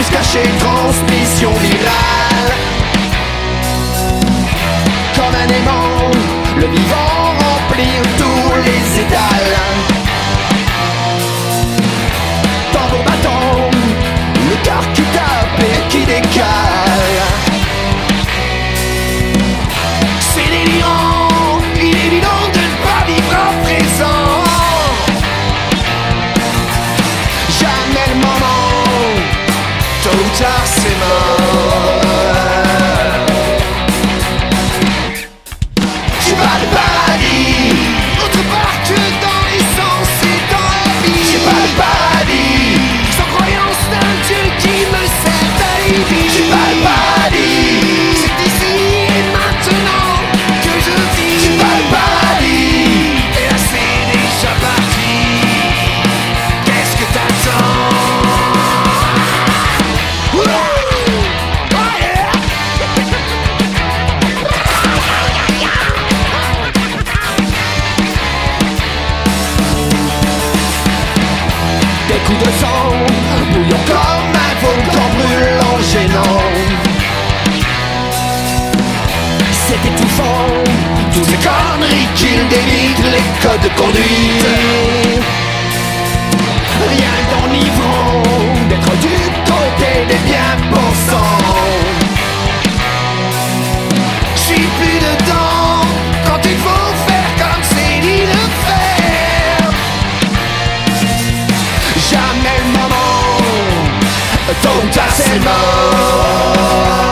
Virus caché, transmission virale. Comme un aimant, le vivant remplir tous les étals. Tambour battant, le cœur qui tape et qui décale. C'est délirant, il est évident de ne pas vivre en présent. Jamais le moment, tôt ou tard c'est mort. J'ai pas de paradis, autre part que dans l'essence et dans la vie. J'ai pas de paradis, sans croyance d'un Dieu qui me sert d'alibi. J'ai pas de paradis, c'est ici et maintenant que je vis. J'ai pas de paradis, et là c'est déjà parti. Qu'est-ce que t'attends? Oh yeah! Des coups de sang, bouillant comme un volcan brûlant, gênant. C'est étouffant, toutes ces conneries qu'ils délitent, les codes de conduite. Rien d'enivrant d'être du côté des bien-pensants. J'suis plus dedans quand il faut faire comme c'est dit de faire. Jamais le moment, tôt ou tard c'est mort.